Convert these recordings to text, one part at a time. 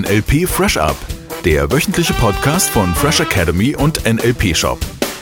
NLP Fresh Up, der wöchentliche Podcast von Fresh Academy und NLP Shop.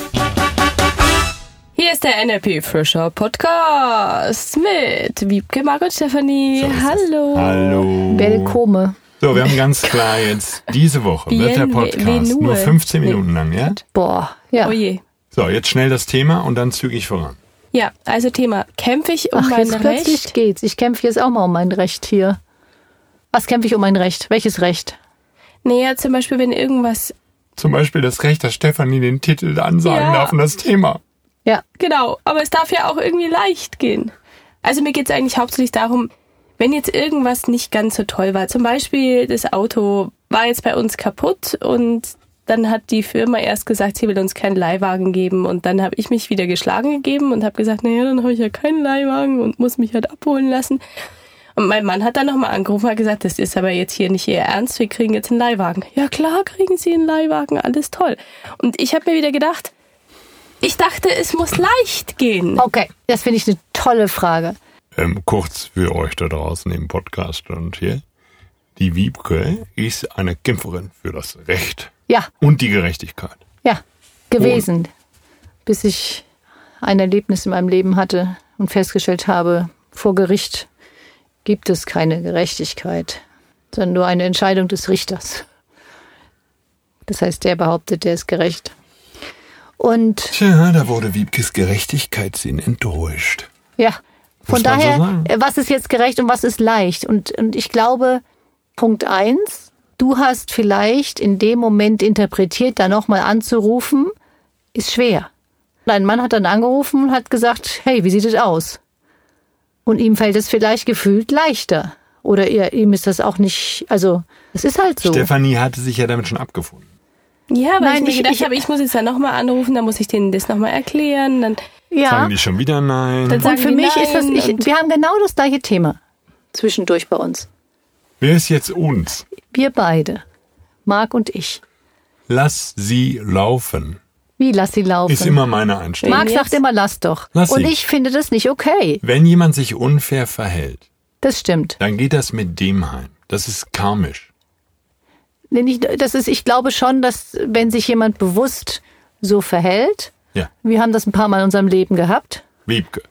Hier ist der NLP Fresh Up Podcast mit Wiebke, Margot, Stefanie. So Hallo. Hallo. Willkommen. So, wir haben ganz klar jetzt, diese Woche wird der Podcast nur 15 Minuten lang, ja? Boah, ja. Oh je. So, jetzt schnell das Thema und dann zügig voran. Ja, also Thema, kämpfe ich um mein jetzt plötzlich Recht? geht's. Ich kämpfe jetzt auch mal um mein Recht hier. Was kämpfe ich um mein Recht? Welches Recht? Naja, zum Beispiel, wenn irgendwas... Zum Beispiel das Recht, dass Stefanie den Titel ansagen darf und das Thema. Ja. Genau, aber es darf ja auch irgendwie leicht gehen. Also mir geht's eigentlich hauptsächlich darum, wenn jetzt irgendwas nicht ganz so toll war, zum Beispiel das Auto war jetzt bei uns kaputt und dann hat die Firma erst gesagt, sie will uns keinen Leihwagen geben und dann habe ich mich wieder geschlagen gegeben und habe gesagt, naja, dann habe ich ja keinen Leihwagen und muss mich halt abholen lassen. Und mein Mann hat dann nochmal angerufen und hat gesagt, das ist aber jetzt hier nicht Ihr Ernst, wir kriegen jetzt einen Leihwagen. Ja klar, kriegen Sie einen Leihwagen, alles toll. Und ich habe mir wieder gedacht, ich dachte, es muss leicht gehen. Okay, das finde ich eine tolle Frage. Kurz für euch da draußen im Podcast und hier. Die Wiebke ist eine Kämpferin für das Recht. Ja. Und die Gerechtigkeit. Ja, gewesen. Bis ich ein Erlebnis in meinem Leben hatte und festgestellt habe, vor Gericht gibt es keine Gerechtigkeit, sondern nur eine Entscheidung des Richters. Das heißt, der behauptet, der ist gerecht. Und Tja, da wurde Wiebkes Gerechtigkeitssinn enttäuscht. ja, von Muss man so daher, sagen. was ist jetzt gerecht und was ist leicht? Und ich glaube, Punkt 1, du hast vielleicht in dem Moment interpretiert, da nochmal anzurufen, ist schwer. Dein Mann hat dann angerufen und hat gesagt, hey, wie sieht es aus? Und ihm fällt es vielleicht gefühlt leichter. Oder ihm ist das auch nicht, also, es ist halt so. Stefanie hatte sich ja damit schon abgefunden. Ja, weil Nein, ich mir gedacht habe, ich muss jetzt da nochmal anrufen, dann muss ich denen das nochmal erklären. Dann Ja, Sagen die schon wieder nein? Dann sagen und für die mich ist das, nein und- wir haben genau das gleiche Thema zwischendurch bei uns. Wer ist jetzt uns? Wir beide, Marc und ich. Lass sie laufen. Wie, lass sie laufen? Ist immer meine Einstellung. Marc Jetzt? sagt immer, lass doch. Lass Und sie. ich finde das nicht okay. Wenn jemand sich unfair verhält, Das stimmt. dann geht das mit dem heim. Das ist karmisch. Ich glaube schon, dass wenn sich jemand bewusst so verhält, Ja, wir haben das ein paar Mal in unserem Leben gehabt, Wiebke.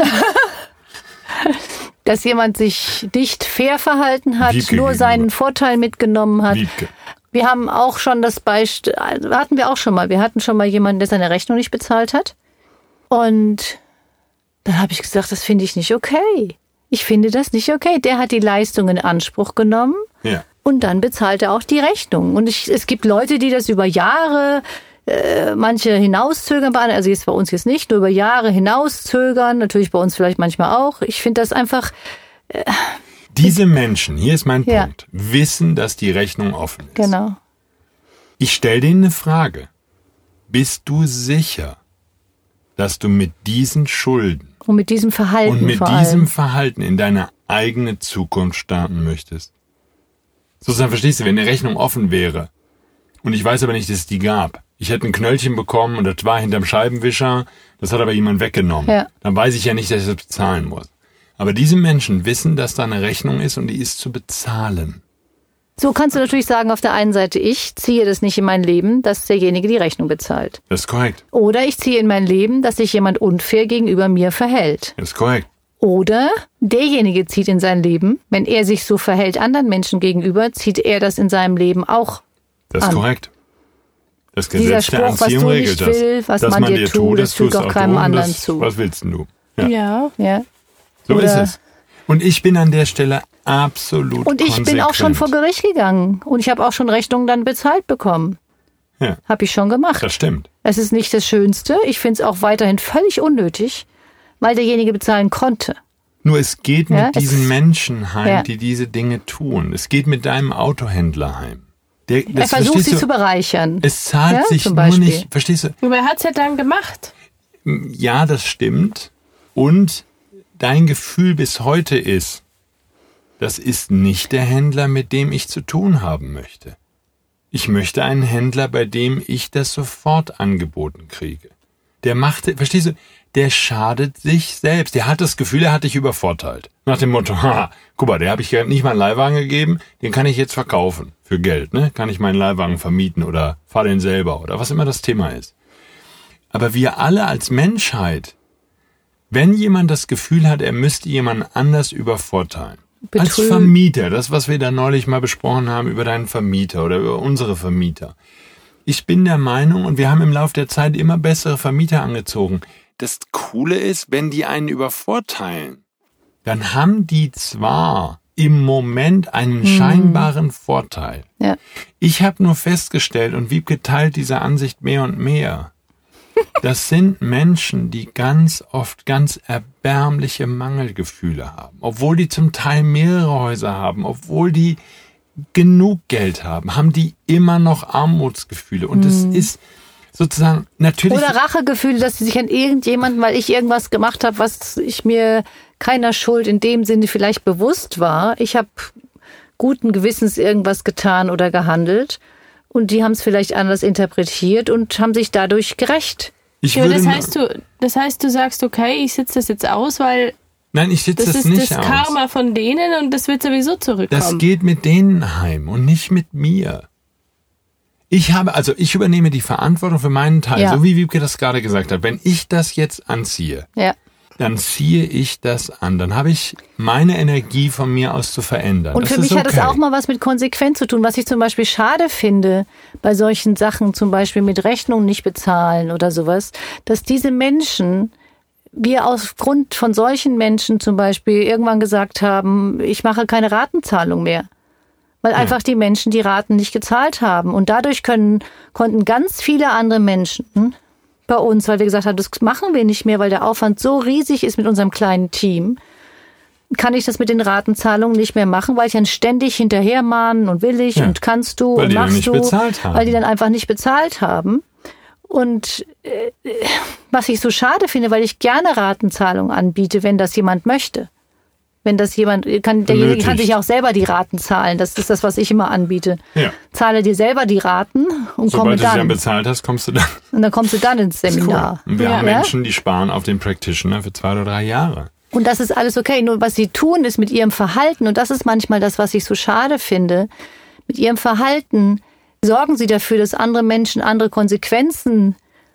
dass jemand sich nicht fair verhalten hat, Wiebke nur seinen gegenüber. Vorteil mitgenommen hat. Wiebke. Wir haben auch schon das Beispiel, hatten wir auch schon mal. Wir hatten schon mal jemanden, der seine Rechnung nicht bezahlt hat. Und dann habe ich gesagt, das finde ich nicht okay. Ich finde das nicht okay. Der hat die Leistung in Anspruch genommen. Ja. Und dann bezahlt er auch die Rechnung. Und es gibt Leute, die das über Jahre, manche hinauszögern, also jetzt bei uns jetzt nicht, nur über Jahre hinauszögern, natürlich bei uns vielleicht manchmal auch. Ich finde das einfach, Diese Menschen, hier ist mein Ja. Punkt, wissen, dass die Rechnung offen ist. genau. Ich stelle denen eine Frage. Bist du sicher, dass du mit diesen Schulden Und mit diesem Verhalten und mit vor diesem allem. Verhalten in deine eigene Zukunft starten möchtest? Sozusagen, verstehst du, wenn eine Rechnung offen wäre und ich weiß aber nicht, dass es die gab. Ich hätte ein Knöllchen bekommen und das war hinterm Scheibenwischer, das hat aber jemand weggenommen. Ja. Dann weiß ich ja nicht, dass ich das bezahlen muss. Aber diese Menschen wissen, dass da eine Rechnung ist und die ist zu bezahlen. So kannst du natürlich sagen, auf der einen Seite, ich ziehe das nicht in mein Leben, dass derjenige die Rechnung bezahlt. Das ist korrekt. Oder ich ziehe in mein Leben, dass sich jemand unfair gegenüber mir verhält. Das ist korrekt. Oder derjenige zieht in sein Leben, wenn er sich so verhält anderen Menschen gegenüber, zieht er das in seinem Leben auch. Das ist an. korrekt. Das Dieser Gesetz der Spruch, was Anziehung du regelt nicht das. willst, was Dass man dir tut, das fügt tust auch keinem du und anderen das, zu. Was willst denn du? Ja. Ja. Ja. So Oder- ist es. Und ich bin an der Stelle absolut Und ich bin auch schon vor konsequent. Gericht gegangen. Und ich habe auch schon Rechnungen dann bezahlt bekommen. Ja, Habe ich schon gemacht. das stimmt. Es ist nicht das Schönste. Ich finde es auch weiterhin völlig unnötig, weil derjenige bezahlen konnte. Nur es geht mit Ja, diesen Menschen heim, Ja. die diese Dinge tun. Es geht mit deinem Autohändler heim. Er versucht, sie zu bereichern. Es zahlt Ja, sich zum nur Beispiel. nicht, verstehst du? Aber er hat's ja dann gemacht. Ja, das stimmt. Und dein Gefühl bis heute ist, das ist nicht der Händler, mit dem ich zu tun haben möchte. Ich möchte einen Händler, bei dem ich das sofort angeboten kriege. verstehst du, der schadet sich selbst. Der hat das Gefühl, er hat dich übervorteilt. Nach dem Motto, guck mal, der habe ich nicht mal einen Leihwagen gegeben, den kann ich jetzt verkaufen für Geld, ne? Kann ich meinen Leihwagen vermieten oder fahr den selber oder was immer das Thema ist. Aber wir alle als Menschheit, wenn jemand das Gefühl hat, er müsste jemanden anders übervorteilen, als Vermieter, das, was wir da neulich mal besprochen haben über deinen Vermieter oder über unsere Vermieter. Ich bin der Meinung, und wir haben im Laufe der Zeit immer bessere Vermieter angezogen, das Coole ist, wenn die einen übervorteilen, dann haben die zwar im Moment einen scheinbaren Vorteil. Ja. Ich habe nur festgestellt, und Wiebke teilt diese Ansicht mehr und mehr, das sind Menschen, die ganz oft ganz erbärmliche Mangelgefühle haben, obwohl die zum Teil mehrere Häuser haben, obwohl die genug Geld haben die immer noch Armutsgefühle. Und das ist sozusagen natürlich... Oder Rachegefühle, dass sie sich an irgendjemanden, weil ich irgendwas gemacht habe, was ich mir keiner Schuld in dem Sinne vielleicht bewusst war. Ich habe guten Gewissens irgendwas getan oder gehandelt und die haben es vielleicht anders interpretiert und haben sich dadurch gerecht. Das heißt, du sagst, okay, ich sitze das jetzt aus, weil... Nein, ich sitze das nicht aus. Das ist das Karma von denen und das wird sowieso zurückkommen. Das geht mit denen heim und nicht mit mir. Ich übernehme die Verantwortung für meinen Teil, so wie Wiebke das gerade gesagt hat. Wenn ich das jetzt anziehe, dann ziehe ich das an. Dann habe ich meine Energie von mir aus zu verändern. Und für mich hat das auch mal was mit Konsequenz zu tun. Was ich zum Beispiel schade finde, bei solchen Sachen, zum Beispiel mit Rechnungen nicht bezahlen oder sowas, dass diese Menschen... wir aufgrund von solchen Menschen zum Beispiel irgendwann gesagt haben, ich mache keine Ratenzahlung mehr. Weil einfach die Menschen die Raten nicht gezahlt haben. Und dadurch konnten ganz viele andere Menschen bei uns, weil wir gesagt haben, das machen wir nicht mehr, weil der Aufwand so riesig ist mit unserem kleinen Team, kann ich das mit den Ratenzahlungen nicht mehr machen, weil ich dann ständig hinterher mahnen und will ich und kannst du und machst du, weil die dann einfach nicht bezahlt haben. Und was ich so schade finde, weil ich gerne Ratenzahlung anbiete, wenn das jemand möchte. Wenn das jemand derjenige kann sich auch selber die Raten zahlen. Das ist das, was ich immer anbiete. Ja. Zahle dir selber die Raten und komme dann. Sobald du sie dann bezahlt hast, kommst du dann. Und dann kommst du dann ins Seminar. Cool. Und wir haben Menschen, die sparen auf den Practitioner für 2 oder 3 Jahre. Und das ist alles okay. Nur was sie tun, ist mit ihrem Verhalten, und das ist manchmal das, was ich so schade finde, mit ihrem Verhalten sorgen sie dafür, dass andere Menschen andere Konsequenzen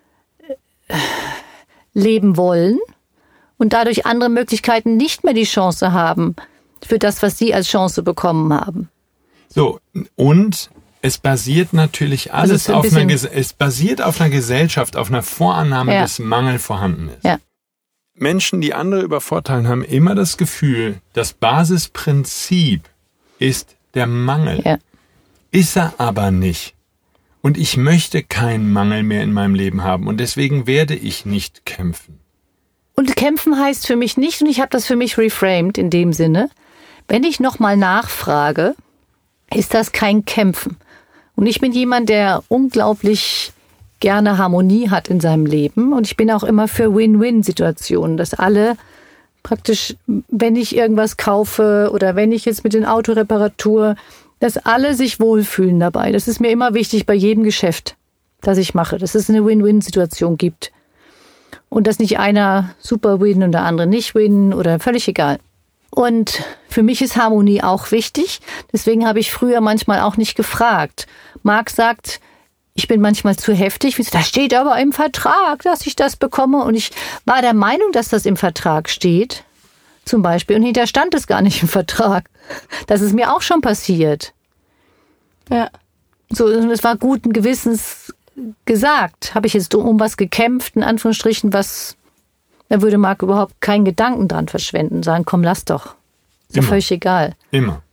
leben wollen und dadurch andere Möglichkeiten nicht mehr die Chance haben für das, was sie als Chance bekommen haben. So, und es basiert natürlich alles auf einer Gesellschaft, auf einer Vorannahme, dass Mangel vorhanden ist. Ja. Menschen, die andere übervorteilen, haben immer das Gefühl, das Basisprinzip ist der Mangel. Ja. Ist er aber nicht. Und ich möchte keinen Mangel mehr in meinem Leben haben. Und deswegen werde ich nicht kämpfen. Und kämpfen heißt für mich nicht, und ich habe das für mich reframed in dem Sinne, wenn ich nochmal nachfrage, ist das kein Kämpfen. Und ich bin jemand, der unglaublich gerne Harmonie hat in seinem Leben. Und ich bin auch immer für Win-Win-Situationen, dass alle praktisch, wenn ich irgendwas kaufe oder wenn ich jetzt mit den Autoreparatur, dass alle sich wohlfühlen dabei. Das ist mir immer wichtig bei jedem Geschäft, das ich mache, dass es eine Win-Win-Situation gibt. Und dass nicht einer super win und der andere nicht win oder völlig egal. Und für mich ist Harmonie auch wichtig. Deswegen habe ich früher manchmal auch nicht gefragt. Marc sagt, ich bin manchmal zu heftig. Da steht aber im Vertrag, dass ich das bekomme. Und ich war der Meinung, dass das im Vertrag steht. Zum Beispiel. Und hinterher stand es gar nicht im Vertrag. Das ist mir auch schon passiert. Ja. So, und es war guten Gewissens gesagt. Habe ich jetzt um was gekämpft, in Anführungsstrichen, was, da würde Marc überhaupt keinen Gedanken dran verschwenden. Sagen, komm, lass doch. Ist ja völlig egal. Immer.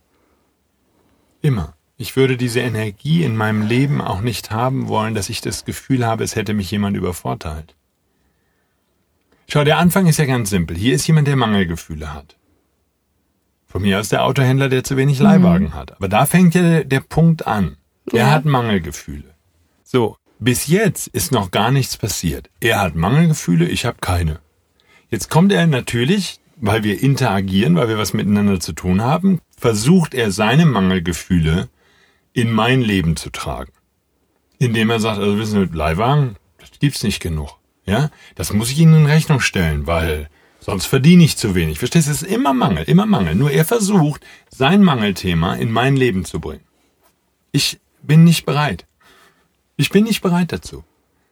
Ich würde diese Energie in meinem Leben auch nicht haben wollen, dass ich das Gefühl habe, es hätte mich jemand übervorteilt. Schau, der Anfang ist ja ganz simpel. Hier ist jemand, der Mangelgefühle hat. Von mir aus der Autohändler, der zu wenig Leihwagen hat. Aber da fängt ja der Punkt an. Er hat Mangelgefühle. So, bis jetzt ist noch gar nichts passiert. Er hat Mangelgefühle, ich habe keine. Jetzt kommt er natürlich, weil wir interagieren, weil wir was miteinander zu tun haben, versucht er seine Mangelgefühle in mein Leben zu tragen. Indem er sagt, also wissen Sie, mit Leihwagen, das gibt's nicht genug. Ja, das muss ich Ihnen in Rechnung stellen, weil sonst verdiene ich zu wenig. Verstehst du, es ist immer Mangel, immer Mangel. Nur er versucht, sein Mangelthema in mein Leben zu bringen. Ich bin nicht bereit. Ich bin nicht bereit dazu.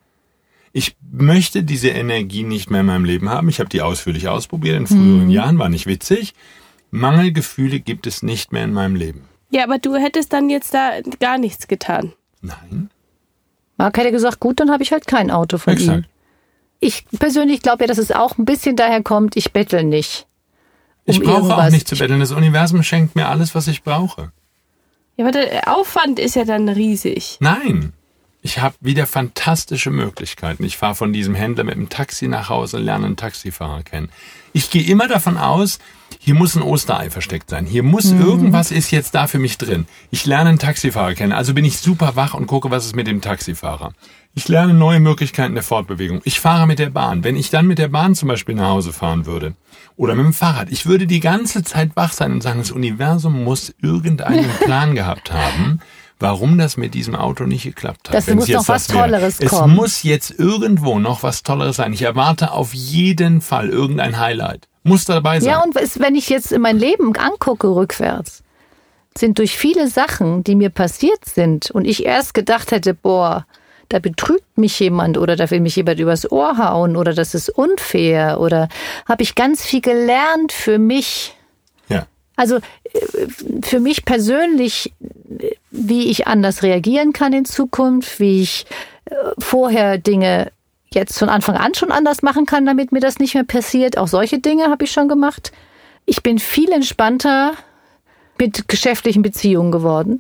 Ich möchte diese Energie nicht mehr in meinem Leben haben. Ich habe die ausführlich ausprobiert in früheren Jahren, war nicht witzig. Mangelgefühle gibt es nicht mehr in meinem Leben. Ja, aber du hättest dann jetzt da gar nichts getan. Nein. Marc hätte gesagt, gut, dann habe ich halt kein Auto von ihm. Ich persönlich glaube ja, dass es auch ein bisschen daher kommt, ich bettel nicht. Ich brauche auch nicht zu betteln. Das Universum schenkt mir alles, was ich brauche. Ja, aber der Aufwand ist ja dann riesig. Nein. Ich habe wieder fantastische Möglichkeiten. Ich fahre von diesem Händler mit dem Taxi nach Hause, lerne einen Taxifahrer kennen. Ich gehe immer davon aus, hier muss ein Osterei versteckt sein. Hier muss irgendwas ist jetzt da für mich drin. Ich lerne einen Taxifahrer kennen, also bin ich super wach und gucke, was ist mit dem Taxifahrer. Ich lerne neue Möglichkeiten der Fortbewegung. Ich fahre mit der Bahn. Wenn ich dann mit der Bahn zum Beispiel nach Hause fahren würde oder mit dem Fahrrad, ich würde die ganze Zeit wach sein und sagen, das Universum muss irgendeinen Plan gehabt haben, warum das mit diesem Auto nicht geklappt hat. Das muss noch was Tolleres Es kommen. muss jetzt irgendwo noch was Tolleres sein. Ich erwarte auf jeden Fall irgendein Highlight. Muss dabei sein. Ja, und wenn ich jetzt in mein Leben angucke rückwärts, sind durch viele Sachen, die mir passiert sind und ich erst gedacht hätte, boah, da betrügt mich jemand oder da will mich jemand übers Ohr hauen oder das ist unfair oder habe ich ganz viel gelernt für mich. Ja. Also für mich persönlich, wie ich anders reagieren kann in Zukunft, wie ich vorher Dinge jetzt von Anfang an schon anders machen kann, damit mir das nicht mehr passiert. Auch solche Dinge habe ich schon gemacht. Ich bin viel entspannter mit geschäftlichen Beziehungen geworden.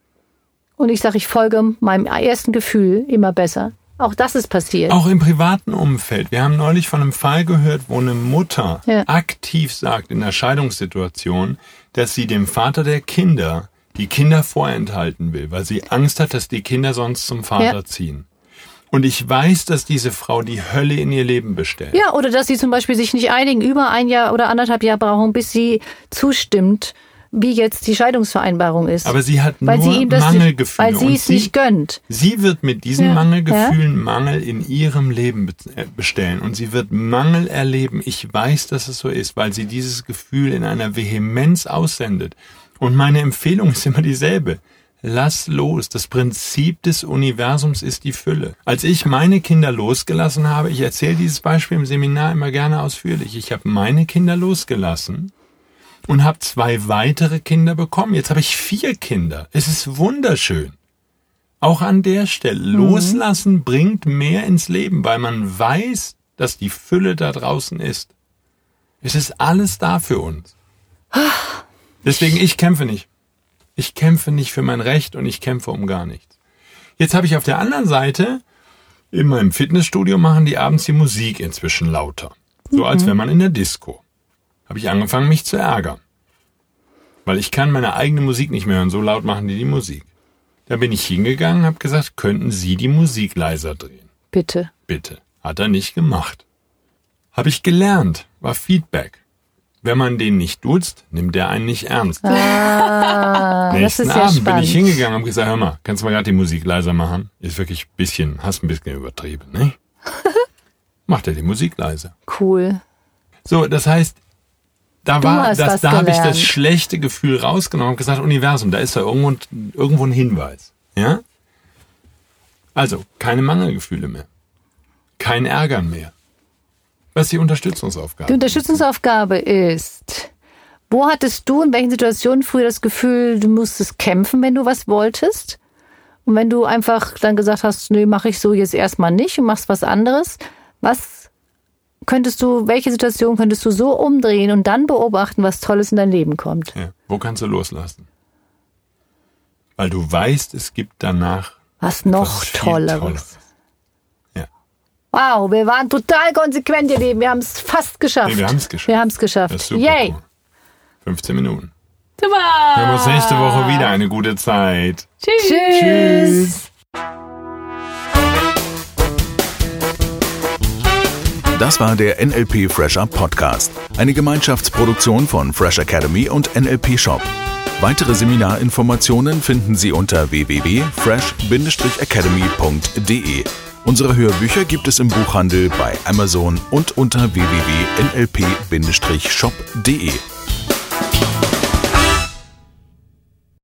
Und ich sage, ich folge meinem ersten Gefühl immer besser. Auch das ist passiert. Auch im privaten Umfeld. Wir haben neulich von einem Fall gehört, wo eine Mutter aktiv sagt in einer Scheidungssituation, dass sie dem Vater der Kinder die Kinder vorenthalten will, weil sie Angst hat, dass die Kinder sonst zum Vater ziehen. Und ich weiß, dass diese Frau die Hölle in ihr Leben bestellt. Ja, oder dass sie zum Beispiel sich nicht einigen, über 1 Jahr oder 1,5 Jahre brauchen, bis sie zustimmt, wie jetzt die Scheidungsvereinbarung ist. Aber sie hat weil nur sie ihm das Mangelgefühle. Nicht, weil sie es nicht gönnt. Sie wird mit diesen Mangelgefühlen Mangel in ihrem Leben bestellen. Und sie wird Mangel erleben. Ich weiß, dass es so ist, weil sie dieses Gefühl in einer Vehemenz aussendet. Und meine Empfehlung ist immer dieselbe. Lass los. Das Prinzip des Universums ist die Fülle. Als ich meine Kinder losgelassen habe, ich erzähle dieses Beispiel im Seminar immer gerne ausführlich. Ich habe meine Kinder losgelassen und habe 2 weitere Kinder bekommen. Jetzt habe ich 4 Kinder. Es ist wunderschön. Auch an der Stelle. Loslassen bringt mehr ins Leben, weil man weiß, dass die Fülle da draußen ist. Es ist alles da für uns. Deswegen, ich kämpfe nicht. Ich kämpfe nicht für mein Recht und ich kämpfe um gar nichts. Jetzt habe ich auf der anderen Seite, in meinem Fitnessstudio machen die abends die Musik inzwischen lauter. So als wenn man in der Disco. Habe ich angefangen, mich zu ärgern. Weil ich kann meine eigene Musik nicht mehr hören, so laut machen die Musik. Da bin ich hingegangen, habe gesagt, könnten Sie die Musik leiser drehen? Bitte. Bitte. Hat er nicht gemacht. Habe ich gelernt, war Feedback. Wenn man den nicht duzt, nimmt der einen nicht ernst. Nächsten Abend bin ich hingegangen und habe gesagt, hör mal, kannst du mal gerade die Musik leiser machen? Ist wirklich hast ein bisschen übertrieben, ne? Macht er die Musik leiser. Cool. So, das heißt, da habe ich das schlechte Gefühl rausgenommen und gesagt, Universum, da ist ja irgendwo ein Hinweis. Ja? Also, keine Mangelgefühle mehr. Kein Ärgern mehr. Was ist die Unterstützungsaufgabe? Die Unterstützungsaufgabe ist, wo hattest du in welchen Situationen früher das Gefühl, du musstest kämpfen, wenn du was wolltest? Und wenn du einfach dann gesagt hast, nö, mache ich so jetzt erstmal nicht und machst was anderes, welche Situation könntest du so umdrehen und dann beobachten, was Tolles in dein Leben kommt? Ja. Wo kannst du loslassen? Weil du weißt, es gibt danach was noch Tolleres. Ja. Wow, wir waren total konsequent, ihr Lieben. Wir haben es fast geschafft. Nee, wir haben es geschafft. Wir haben es geschafft. Das ist super. Yay. Cool. 15 Minuten. Super. Wir haben uns nächste Woche wieder eine gute Zeit. Tschüss. Das war der NLP Fresh Up Podcast, eine Gemeinschaftsproduktion von Fresh Academy und NLP Shop. Weitere Seminarinformationen finden Sie unter www.fresh-academy.de Unsere Hörbücher gibt es im Buchhandel, bei Amazon und unter www.nlp-shop.de.